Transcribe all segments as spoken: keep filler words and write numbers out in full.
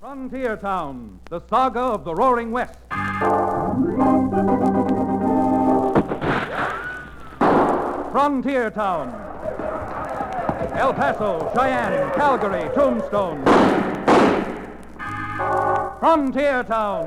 Frontier Town, the saga of the Roaring West. Frontier Town. El Paso, Cheyenne, Calgary, Tombstone. Frontier Town.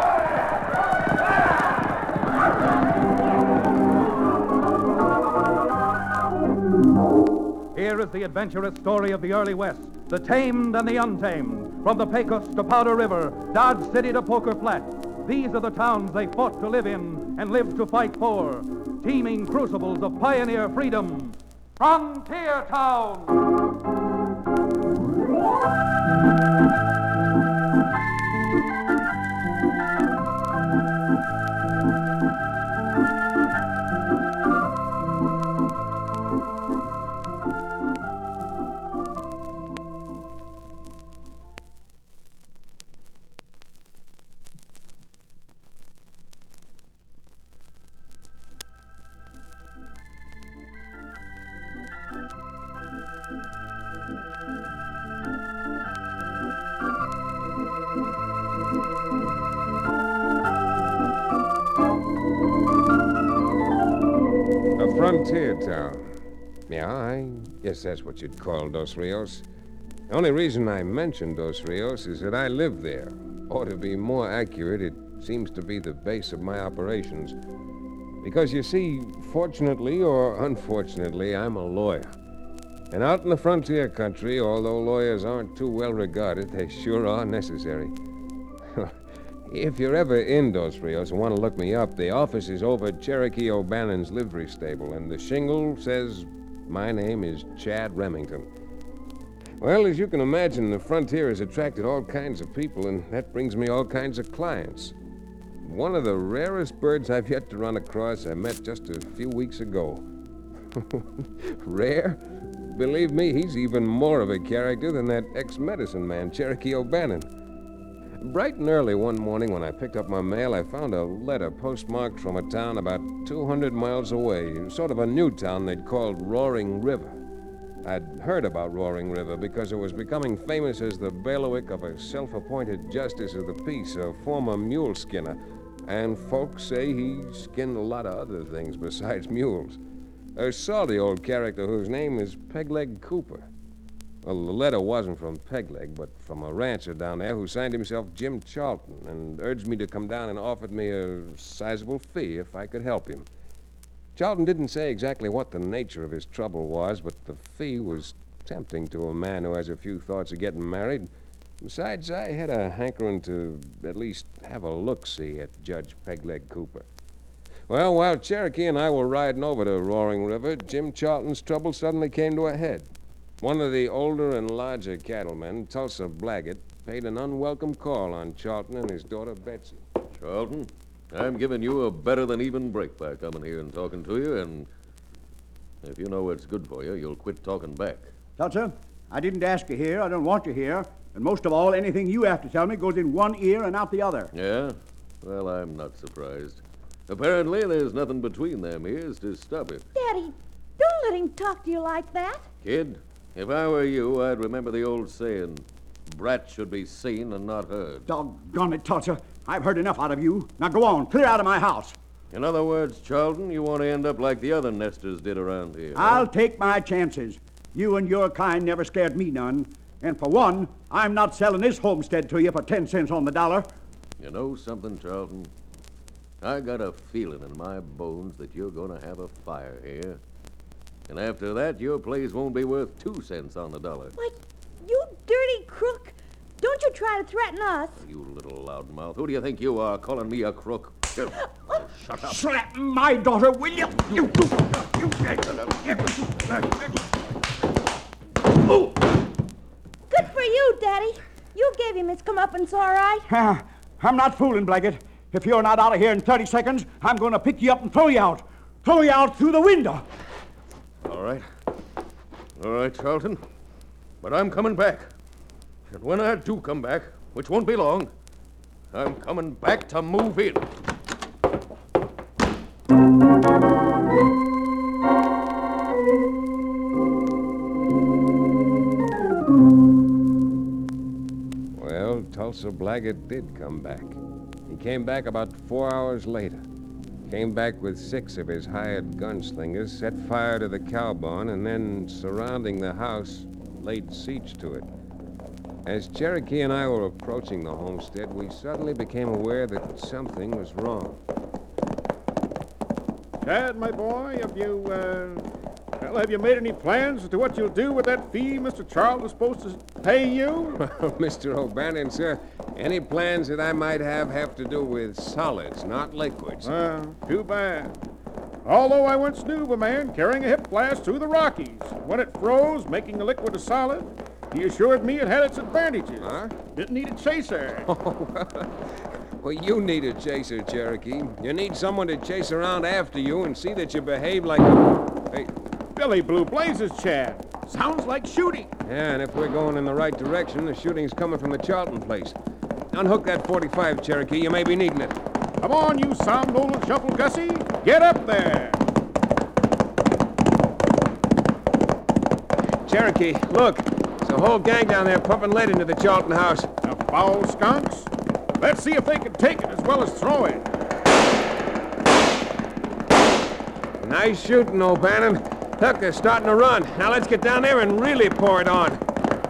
Here is the adventurous story of the early West, the tamed and the untamed. From the Pecos to Powder River, Dodge City to Poker Flat. These are the towns they fought to live in and lived to fight for. Teeming crucibles of pioneer freedom. Frontier Town! Frontier Town. Yeah, I guess that's what you'd call Dos Rios. The only reason I mentioned Dos Rios is that I live there. Or to be more accurate, it seems to be the base of my operations. Because you see, fortunately or unfortunately, I'm a lawyer. And out in the frontier country, although lawyers aren't too well regarded, they sure are necessary. If you're ever in Dos Rios and want to look me up, the office is over at Cherokee O'Bannon's livery stable, and the shingle says my name is Chad Remington. Well, as you can imagine, the frontier has attracted all kinds of people, and that brings me all kinds of clients. One of the rarest birds I've yet to run across I met just a few weeks ago. Rare? Believe me, he's even more of a character than that ex-medicine man, Cherokee O'Bannon. Bright and early one morning when I picked up my mail, I found a letter postmarked from a town about two hundred miles away, sort of a new town they'd called Roaring River. I'd heard about Roaring River because it was becoming famous as the bailiwick of a self-appointed justice of the peace, a former mule skinner, and folks say he skinned a lot of other things besides mules. A salty old character whose name is Pegleg Cooper. Well, the letter wasn't from Pegleg, but from a rancher down there who signed himself Jim Charlton and urged me to come down and offered me a sizable fee if I could help him. Charlton didn't say exactly what the nature of his trouble was, but the fee was tempting to a man who has a few thoughts of getting married. Besides, I had a hankering to at least have a look-see at Judge Pegleg Cooper. Well, while Cherokee and I were riding over to Roaring River, Jim Charlton's trouble suddenly came to a head. One of the older and larger cattlemen, Tulsa Blaggett, paid an unwelcome call on Charlton and his daughter Betsy. Charlton, I'm giving you a better-than-even break by coming here and talking to you, and if you know what's good for you, you'll quit talking back. Tulsa, I didn't ask you here. I don't want you here. And most of all, anything you have to tell me goes in one ear and out the other. Yeah? Well, I'm not surprised. Apparently, there's nothing between them ears to stop it. Daddy, don't let him talk to you like that. Kid, if I were you, I'd remember the old saying, brat should be seen and not heard. Doggone it, Tulsa. I've heard enough out of you. Now go on, clear out of my house. In other words, Charlton, you want to end up like the other nesters did around here. I'll huh? take my chances. You and your kind never scared me none. And for one, I'm not selling this homestead to you for ten cents on the dollar. You know something, Charlton? I got a feeling in my bones that you're going to have a fire here. And after that, your place won't be worth two cents on the dollar. Why, you dirty crook. Don't you try to threaten us. You little loudmouth. Who do you think you are, calling me a crook? Shut up. Slap my daughter, will you? You, you, you. Good for you, Daddy. You gave him his comeuppance, all right. Uh, I'm not fooling, Blaggett. If you're not out of here in thirty seconds, I'm going to pick you up and throw you out. Throw you out through the window. All right. All right, Charlton. But I'm coming back. And when I do come back, which won't be long, I'm coming back to move in. Well, Tulsa Blaggett did come back. He came back about four hours later. Came back with six of his hired gunslingers, set fire to the cow barn, and then, surrounding the house, laid siege to it. As Cherokee and I were approaching the homestead, we suddenly became aware that something was wrong. Chad, my boy, have you, uh, well, have you made any plans as to what you'll do with that fee Mister Charles is supposed to pay you? Mister O'Bannon, sir, any plans that I might have have to do with solids, not liquids. Uh, too bad. Although I once knew of a man carrying a hip blast through the Rockies. When it froze, making the liquid a solid, he assured me it had its advantages. Huh? Didn't need a chaser. Well, you need a chaser, Cherokee. You need someone to chase around after you and see that you behave like... Hey. Billy Blue Blazes, Chad. Sounds like shooting. Yeah, and if we're going in the right direction, the shooting's coming from the Charlton place. Unhook that forty-five, Cherokee. You may be needing it. Come on, you somnolent shuffle Gussie. Get up there. Cherokee, look. There's a whole gang down there pumping lead into the Charlton house. The foul skunks. Let's see if they can take it as well as throw it. Nice shooting, O'Bannon. Look, they're starting to run. Now let's get down there and really pour it on.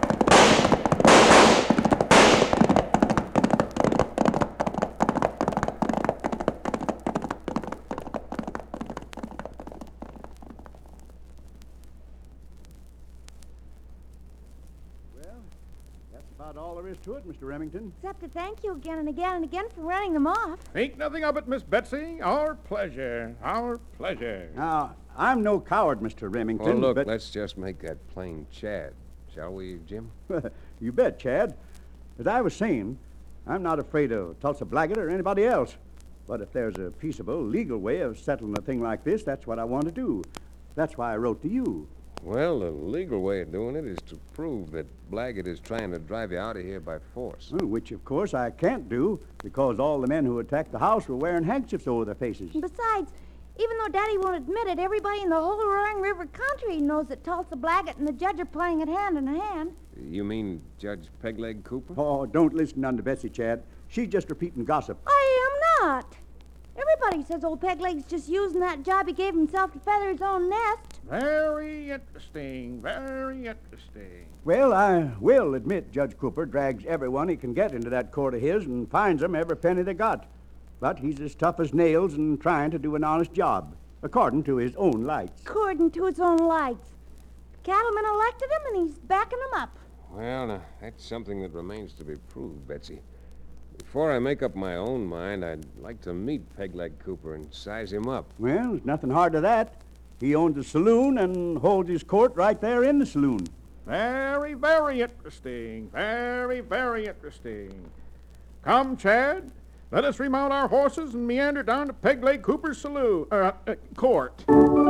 About all there is to it, Mister Remington. Except to thank you again and again and again for running them off. Think nothing of it, Miss Betsy. Our pleasure. Our pleasure. Now, I'm no coward, Mister Remington. Well, look, but... let's just make that plain Chad. Shall we, Jim? You bet, Chad. As I was saying, I'm not afraid of Tulsa Blaggett or anybody else. But if there's a peaceable, legal way of settling a thing like this, that's what I want to do. That's why I wrote to you. Well, the legal way of doing it is to prove that Blaggett is trying to drive you out of here by force. Well, which, of course, I can't do because all the men who attacked the house were wearing handkerchiefs over their faces. Besides, even though Daddy won't admit it, everybody in the whole Roaring River country knows that Tulsa Blaggett and the judge are playing at hand in hand. You mean Judge Pegleg Cooper? Oh, don't listen unto Betsy, Chad. She's just repeating gossip. I am not. Everybody says old Pegleg's just using that job he gave himself to feather his own nest. Very interesting. Very interesting. Well, I will admit Judge Cooper drags everyone he can get into that court of his and finds them every penny they got. But he's as tough as nails and trying to do an honest job, according to his own lights. According to his own lights. The cattlemen elected him, and he's backing them up. Well, now, that's something that remains to be proved, Betsy. Before I make up my own mind, I'd like to meet Pegleg Cooper and size him up. Well, there's nothing hard to that. He owns a saloon and holds his court right there in the saloon. Very, very interesting. Very, very interesting. Come, Chad. Let us remount our horses and meander down to Pegleg Cooper's saloon, uh, uh, court.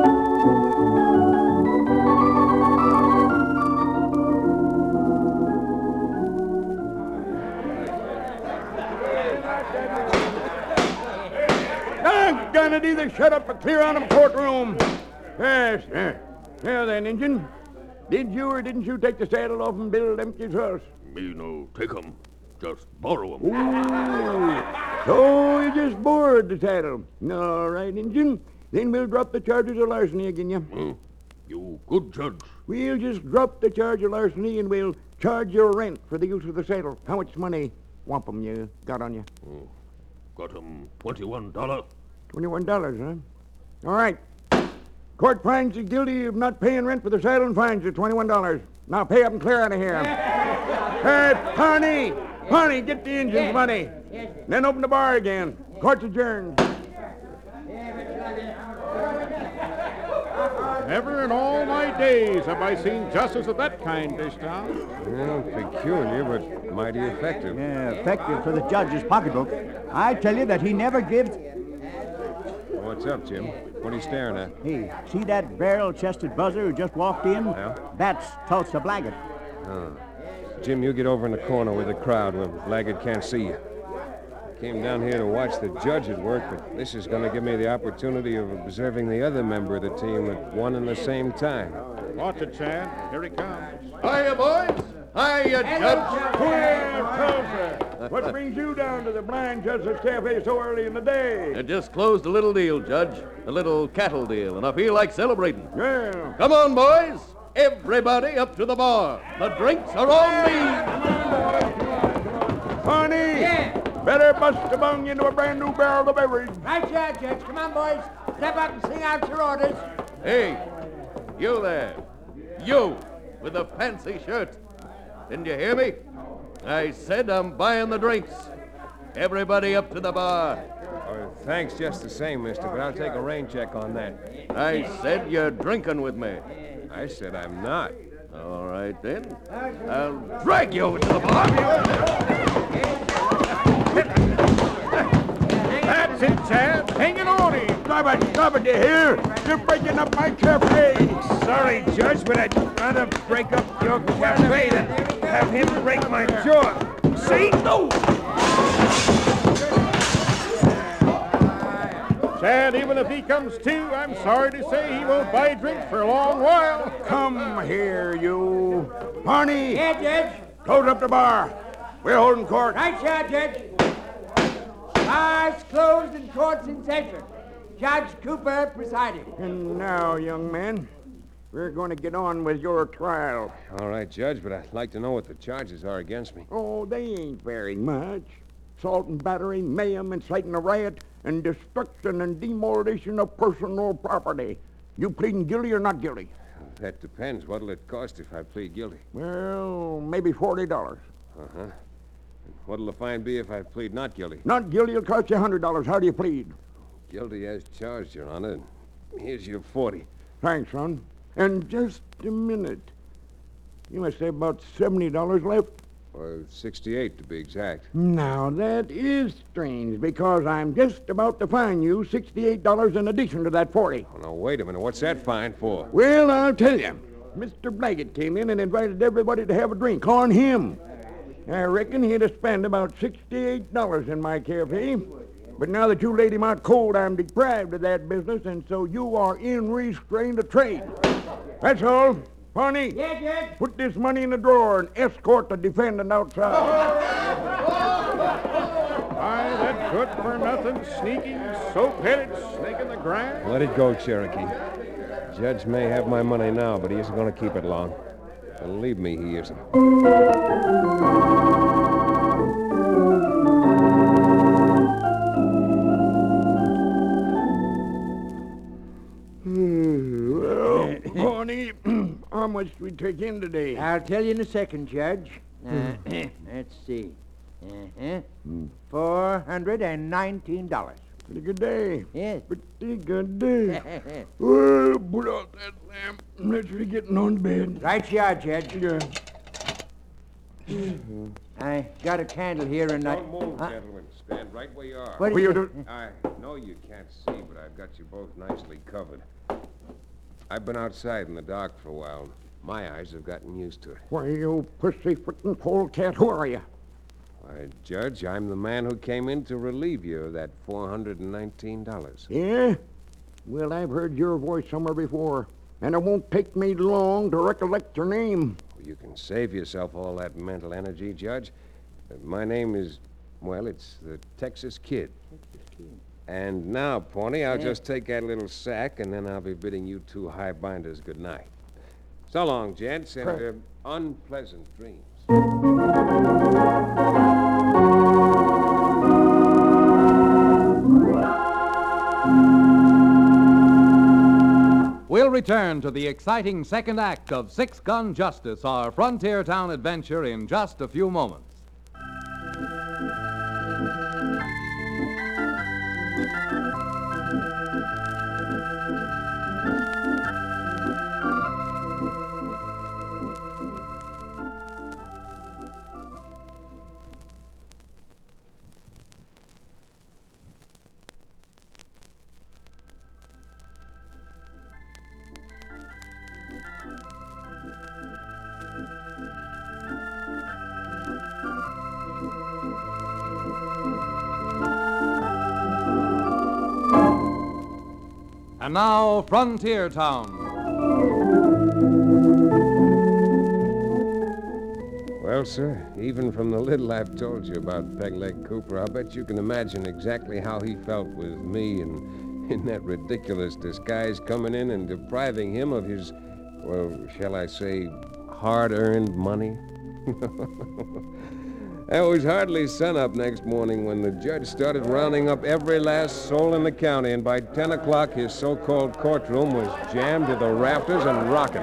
Doggone it, either shut up or clear out of the courtroom. Yes, sir. Now then, Injun, did you or didn't you take the saddle off and Bill Lemke's horse? Me no take 'em, just borrow 'em. Ooh, so you just borrowed the saddle. All right, Injun. Then we'll drop the charges of larceny again you. Hmm. You good judge. We'll just drop the charge of larceny and we'll charge your rent for the use of the saddle. How much money, wampum, you got on you? Oh, got 'em twenty-one dollar. Twenty-one dollars, huh? All right. Court finds you guilty of not paying rent for the saddle and fines you twenty-one dollars. Now pay up and clear out of here. Hey, Pawnee! Pawnee, get the engine's money. Then open the bar again. Court's adjourned. Never in all my days have I seen justice of that kind this town. Well, peculiar, but mighty effective. Yeah, effective for the judge's pocketbook. I tell you that he never gives... What's up, Jim? What are you staring at? Hey, see that barrel-chested buzzer who just walked in? Yeah? That's Tulsa Blaggett. Oh. Jim, you get over in the corner with the crowd where Blaggett can't see you. I came down here to watch the judge at work, but this is going to give me the opportunity of observing the other member of the team at one and the same time. Watch it, Chad. Here he comes. Hiya, boys. Hiya, Judge. Queer, What brings you down to the Blind Justice Cafe so early in the day? I just closed a little deal, Judge. A little cattle deal, and I feel like celebrating. Well, Come on, boys. Everybody up to the bar. The drinks are on me. honey, Yeah. better bust a bung into a brand new barrel of beverage. Right, Judge, Judge. Come on, boys. Step up and sing out your orders. Hey, you there. You with the fancy shirt. Didn't you hear me? I said I'm buying the drinks. Everybody up to the bar. Oh, thanks just the same, mister, but I'll take a rain check on that. I said you're drinking with me. I said I'm not. All right, then. I'll drag you over to the bar. That's it, Chad. Hang it on him. Stop it, stop it, you hear? You're breaking up my cafe. Sorry, Judge, but I'd rather break up your cafe than have him break my jaw. See? No! Chad, even if he comes to, I'm sorry to say he won't buy drinks for a long while. Come here, you. Barney, Yeah, Judge. close up the bar. We're holding court. Right, Judge, Judge. Bars closed and courts in session. Judge Cooper presiding. And now, young man, we're going to get on with your trial. All right, Judge, but I'd like to know what the charges are against me. Oh, they ain't very much. Assault and battery, mayhem, inciting a riot, and destruction and demolition of personal property. You pleading guilty or not guilty? That depends. What'll it cost if I plead guilty? Well, maybe forty dollars. Uh-huh. What'll the fine be if I plead not guilty? Not guilty will cost you one hundred dollars. How do you plead? Guilty as charged, Your Honor. And here's your forty. Thanks, son. And just a minute. You must have about seventy dollars left. Or sixty-eight to be exact. Now, that is strange, because I'm just about to fine you sixty-eight dollars in addition to that forty. Oh, now, wait a minute. What's that fine for? Well, I'll tell you. Mister Blaggett came in and invited everybody to have a drink on him. I reckon he'd have spent about sixty-eight dollars in my cafe. But now that you laid him out cold, I'm deprived of that business, and so you are in restraint of trade. That's all. Barney, Yeah, Judge. put this money in the drawer and escort the defendant outside. Why, that good-for-nothing, sneaking, soap-headed snake in the grass. Let it go, Cherokee. Judge may have my money now, but he isn't going to keep it long. Believe me, he isn't. Well, Barney, how much do we take in today? I'll tell you in a second, Judge. Uh, let's see. Uh-huh. Four hundred and nineteen dollars. Pretty good day. Yes. Pretty good day. Well, put out that lamp. Let's be getting on to bed. Right you are, Judge. Yeah. I got a candle here and I... Don't move, Huh? gentlemen. Stand right where you are. What What is you it? do? I know you can't see, but I've got you both nicely covered. I've been outside in the dark for a while. My eyes have gotten used to it. Why, you pussyfooting polecat, who are you? Why, Judge, I'm the man who came in to relieve you of that four hundred nineteen dollars. Yeah? Well, I've heard your voice somewhere before, and it won't take me long to recollect your name. You can save yourself all that mental energy, Judge. Uh, My name is, well, it's the Texas Kid. And now, Pawnee, I'll just take that little sack, and then I'll be bidding you two highbinders good night. So long, gents, and uh, unpleasant dreams. We'll return to the exciting second act of Six Gun Justice, our frontier town adventure, in just a few moments. And now, Frontier Town. Well, Well, sir, even from the little I've told you about Peg Leg Cooper, I'll bet you can imagine exactly how he felt with me and in that ridiculous disguise coming in and depriving him of his, well, shall I say, hard-earned money. It was hardly sunup next morning when the judge started rounding up every last soul in the county, and by ten o'clock his so-called courtroom was jammed to the rafters and rocking.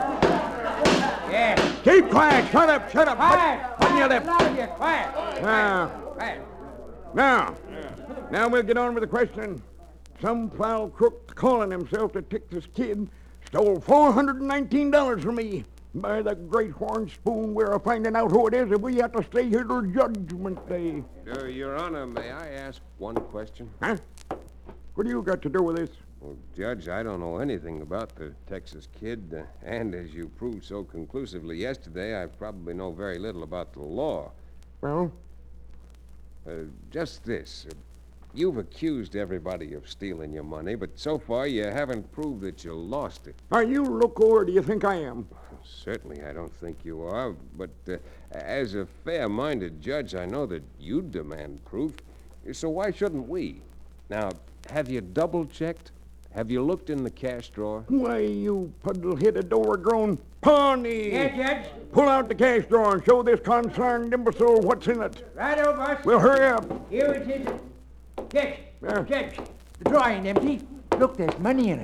Yeah. Keep quiet. Shut up. Shut up. Quiet. Put, put your lip. None of you. Quiet. Now, Quiet. now, now we'll get on with the question. Some foul crook calling himself the Texas Kid stole four hundred nineteen dollars from me. By the great horn spoon, we're finding out who it is if we have to stay here till Judgment Day. Uh, Your Honor, may I ask one question? Huh? What do you got to do with this? Well, Judge, I don't know anything about the Texas Kid, uh, and as you proved so conclusively yesterday, I probably know very little about the law. Well? Uh, just this. Uh, you've accused everybody of stealing your money, but so far you haven't proved that you lost it. Are you loco or do you think I am? Certainly, I don't think you are, but uh, as a fair-minded judge, I know that you demand proof, so why shouldn't we? Now, have you double-checked? Have you looked in the cash drawer? Why, you puddle-headed, overgrown pony! Yeah, Judge. Pull out the cash drawer and show this concerned imbecile what's in it. Righto, boss. Well, hurry up. Here it is. Judge. Yeah. Judge. The drawer ain't empty. Look, there's money in it.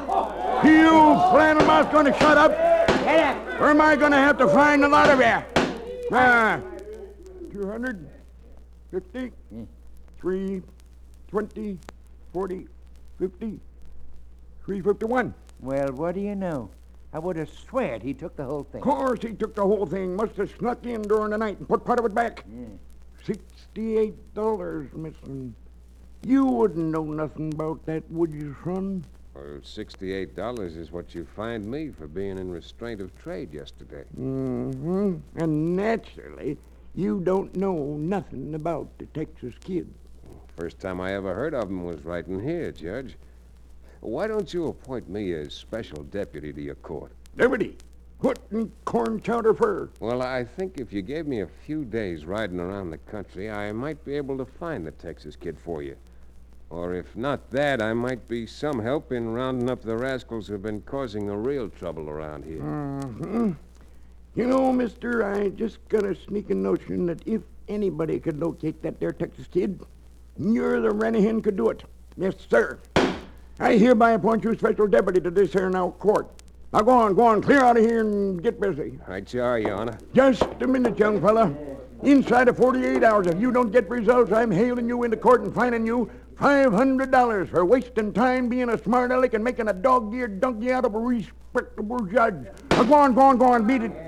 You flannel mouth gonna shut up? Get up. Or am I gonna have to find a lot of you? Ah, two hundred, fifty, three, twenty, forty, fifty, three fifty-one. Well, what do you know? I would have sweared he took the whole thing. Of course he took the whole thing. Must have snuck in during the night and put part of it back. Yeah. Sixty-eight dollars missing. You wouldn't know nothing about that, would you, son? Well, sixty-eight dollars is what you fined me for being in restraint of trade yesterday. Mm-hmm. And naturally, you don't know nothing about the Texas Kid. First time I ever heard of him was right in here, Judge. Why don't you appoint me as special deputy to your court? Liberty, what in corn chowder for? Well, I think if you gave me a few days riding around the country, I might be able to find the Texas Kid for you. Or if not that, I might be some help in rounding up the rascals who've been causing the real trouble around here. Mm-hmm. You know, mister, I just got a sneaking notion that if anybody could locate that there Texas Kid, you're the Rennehin could do it. Yes, sir. I hereby appoint you special deputy to this here now court. Now go on, go on, clear out of here and get busy. Right you are, Your Honor. Just a minute, young fella. Inside of forty-eight hours, if you don't get results, I'm hailing you into court and fining you five hundred dollars for wasting time being a smart aleck and making a dog-eared donkey out of a respectable judge. Now go on, go on, go on, beat it.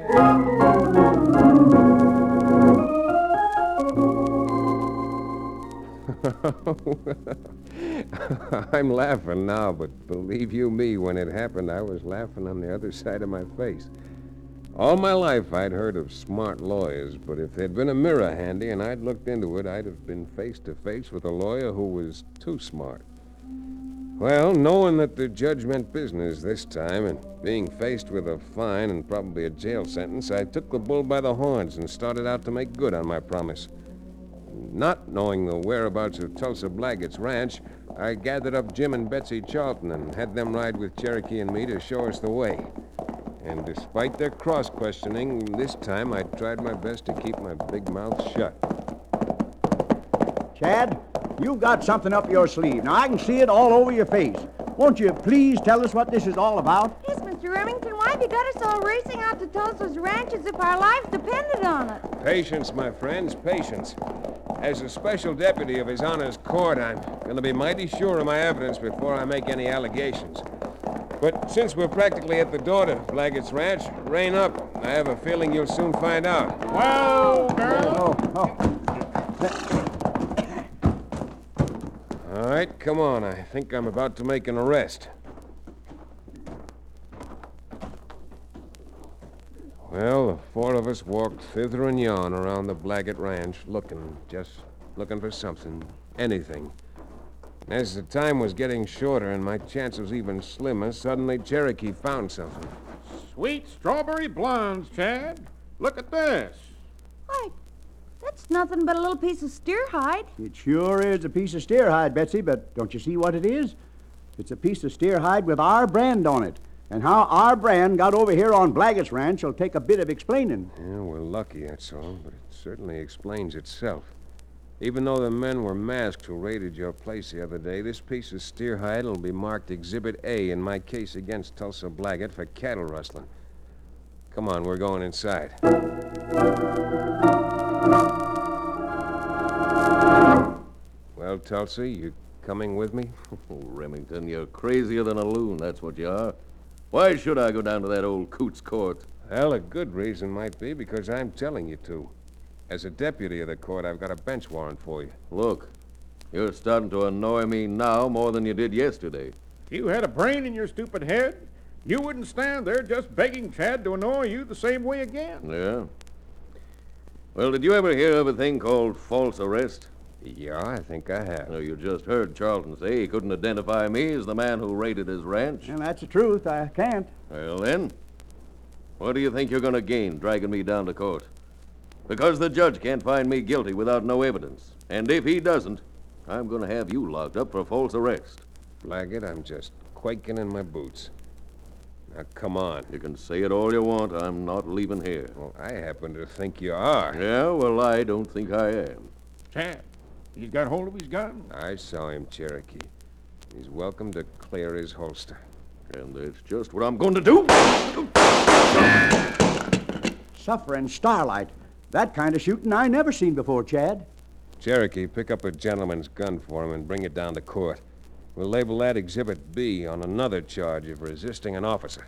I'm laughing now, but believe you me, when it happened, I was laughing on the other side of my face. All my life I'd heard of smart lawyers, but if there'd been a mirror handy and I'd looked into it, I'd have been face to face with a lawyer who was too smart. Well, knowing that the judge meant business this time and being faced with a fine and probably a jail sentence, I took the bull by the horns and started out to make good on my promise. Not knowing the whereabouts of Tulsa Blaggett's ranch, I gathered up Jim and Betsy Charlton and had them ride with Cherokee and me to show us the way. And despite their cross-questioning, this time I tried my best to keep my big mouth shut. Chad, you've got something up your sleeve. Now, I can see it all over your face. Won't you please tell us what this is all about? Yes, Mister Remington, why have you got us all racing out to Tulsa's ranch as if our lives depended on it? Patience, my friends, patience. As a special deputy of His Honor's court, I'm going to be mighty sure of my evidence before I make any allegations. But since we're practically at the door to Blaggett's ranch, rein up. I have a feeling you'll soon find out. Well, girl. Oh, oh. All right, come on. I think I'm about to make an arrest. Well, the four of us walked thither and yon around the Blaggett Ranch, looking, just looking for something, anything. As the time was getting shorter and my chances even slimmer, suddenly Cherokee found something. Sweet strawberry blondes, Chad. Look at this. That's nothing but a little piece of steer hide. It sure is a piece of steer hide, Betsy, but don't you see what it is? It's a piece of steer hide with our brand on it. And how our brand got over here on Blaggett's Ranch will take a bit of explaining. Yeah, we're lucky, that's all, but it certainly explains itself. Even though the men were masked who raided your place the other day, this piece of steer hide will be marked Exhibit A in my case against Tulsa Blaggett for cattle rustling. Come on, we're going inside. Well, Tulsa, you coming with me? Oh, Remington, you're crazier than a loon, that's what you are. Why should I go down to that old coot's court? Well, a good reason might be because I'm telling you to. As a deputy of the court, I've got a bench warrant for you. Look, you're starting to annoy me now more than you did yesterday. If you had a brain in your stupid head, you wouldn't stand there just begging Chad to annoy you the same way again. Yeah? Well, did you ever hear of a thing called false arrest? Yeah, I think I have. No, you just heard Charlton say he couldn't identify me as the man who raided his ranch. And that's the truth. I can't. Well, then, what do you think you're going to gain dragging me down to court? Because the judge can't find me guilty without no evidence. And if he doesn't, I'm going to have you locked up for false arrest. Blaggett, I'm just quaking in my boots. Now, come on. You can say it all you want. I'm not leaving here. Well, I happen to think you are. Yeah, well, I don't think I am. Chad, he's got hold of his gun. I saw him, Cherokee. He's welcome to clear his holster. And that's just what I'm going to do. Suffering starlight. That kind of shooting I never seen before, Chad. Cherokee, pick up a gentleman's gun for him and bring it down to court. We'll label that Exhibit B on another charge of resisting an officer.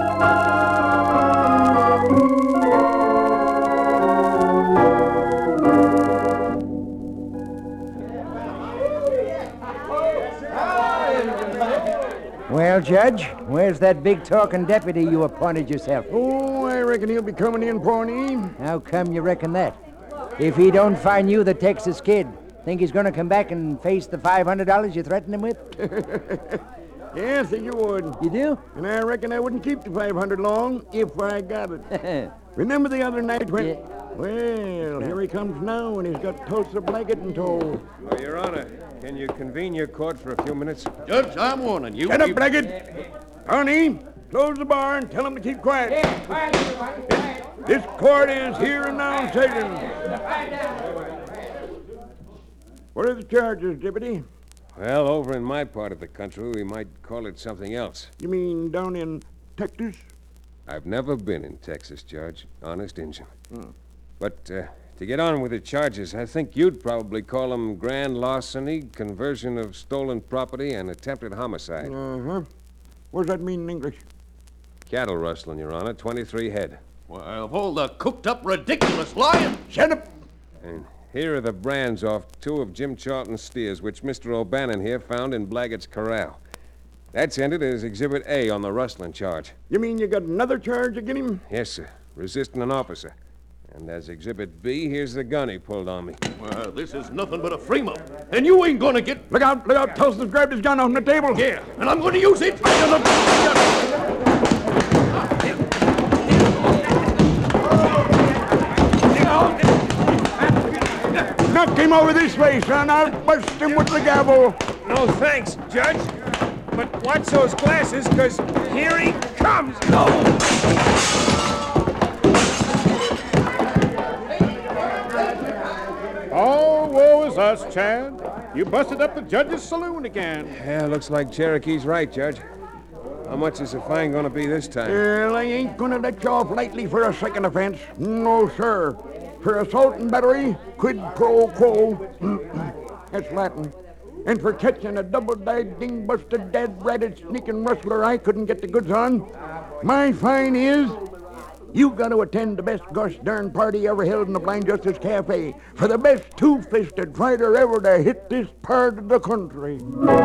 Well, Judge, where's that big talking deputy you appointed yourself? Oh, I reckon he'll be coming in, Pawnee. How come you reckon that? If he don't find you the Texas Kid, think he's going to come back and face the five hundred dollars you threatened him with? Yes, you would. You do? And I reckon I wouldn't keep the five hundred long if I got it. Remember the other night when... Yeah. Well, here he comes now, and he's got Tulsa Blaggett in tow. Well, Your Honor, can you convene your court for a few minutes? Judge, I'm warning you. Get up, keep- Blaggett. Pawnee, close the bar and tell him to keep quiet. This court is here and now sitting. What are the charges, Deputy? Well, over in my part of the country, we might call it something else. You mean down in Texas? I've never been in Texas, Judge. Honest Injun. Hmm. But uh, to get on with the charges, I think you'd probably call them grand larceny, conversion of stolen property, and attempted homicide. Uh-huh. What does that mean in English? Cattle rustling, Your Honor, twenty-three head. Well, of all the cooked-up, ridiculous lying. Shut up! And here are the brands off two of Jim Charlton's steers, which Mister O'Bannon here found in Blaggett's corral. That's entered as Exhibit A on the rustling charge. You mean you got another charge against him? Yes, sir. Resisting an officer. And as Exhibit B, here's the gun he pulled on me. Well, this is nothing but a frame-up. And you ain't gonna get... Look out, look out. Tulsa's grabbed his gun off the table. Yeah, and I'm gonna use it. Knock him over this way, son. I'll bust him with the gavel. No thanks, Judge. But watch those glasses, because here he comes. No! Oh, woe is us, Chad. You busted up the judge's saloon again. Yeah, looks like Cherokee's right, Judge. How much is the fine going to be this time? Well, I ain't gonna let you off lightly for a second offense. No, sir. For assault and battery, quid pro quo. That's Latin. And for catching a double-dyed, ding-busted, dad-ratted, sneaking rustler I couldn't get the goods on, my fine is... You got to attend the best gosh darn party ever held in the Blind Justice Cafe for the best two-fisted fighter ever to hit this part of the country.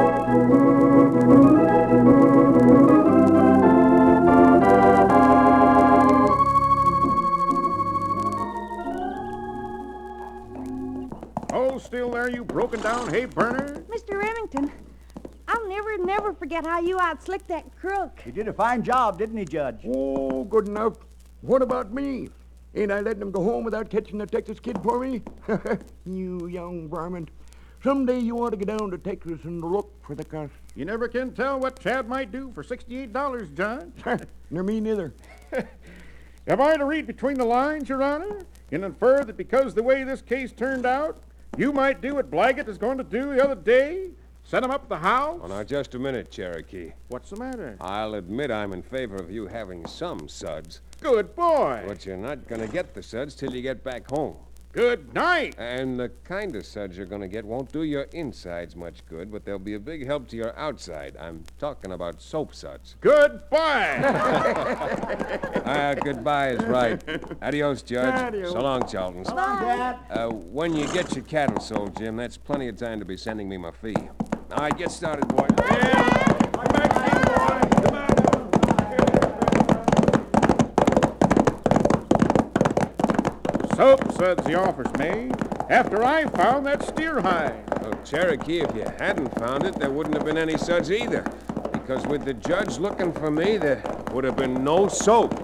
Oh, still there, you broken down hay burner? Mister Remington, I'll never, never forget how you outslicked that crook. He did a fine job, didn't he, Judge? Oh, good enough. What about me? Ain't I letting him go home without catching the Texas kid for me? You young varmint. Someday you ought to get down to Texas and look for the cuss. You never can tell what Chad might do for sixty-eight dollars, Judge. Nor me neither. Am I to read between the lines, Your Honor, and infer that because the way this case turned out, you might do what Blaggett is going to do the other day? Set him up at the house? Oh, now, just a minute, Cherokee. What's the matter? I'll admit I'm in favor of you having some suds. Good boy. But you're not going to get the suds till you get back home. Good night. And the kind of suds you're going to get won't do your insides much good, but they'll be a big help to your outside. I'm talking about soap suds. Goodbye. Ah, goodbye is right. Adios, Judge. Adios. So long, Charlton. Bye. Uh, when you get your cattle sold, Jim, that's plenty of time to be sending me my fee. All right, get started, boy. Soap suds the offer's made after I found that steer hide. Well, Cherokee, if you hadn't found it, there wouldn't have been any suds either. Because with the judge looking for me, there would have been no soap.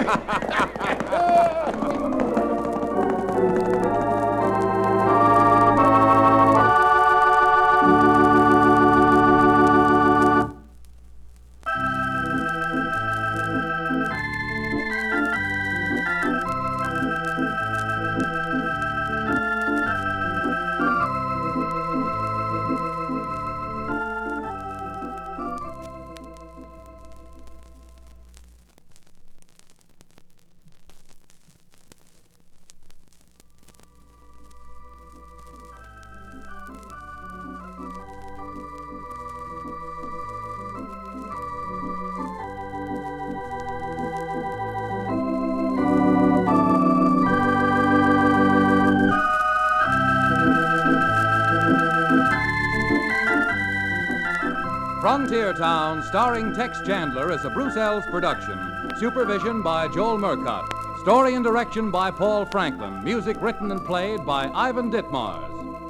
Frontier Town, starring Tex Chandler, is a Bruce Ells production. Supervision by Joel Murcott. Story and direction by Paul Franklin. Music written and played by Ivan Ditmars.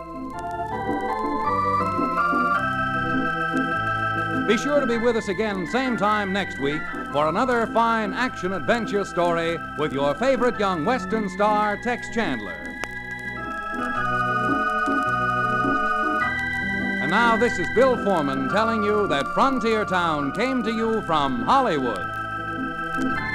Be sure to be with us again same time next week for another fine action-adventure story with your favorite young Western star, Tex Chandler. And now this is Bill Foreman telling you that Frontier Town came to you from Hollywood.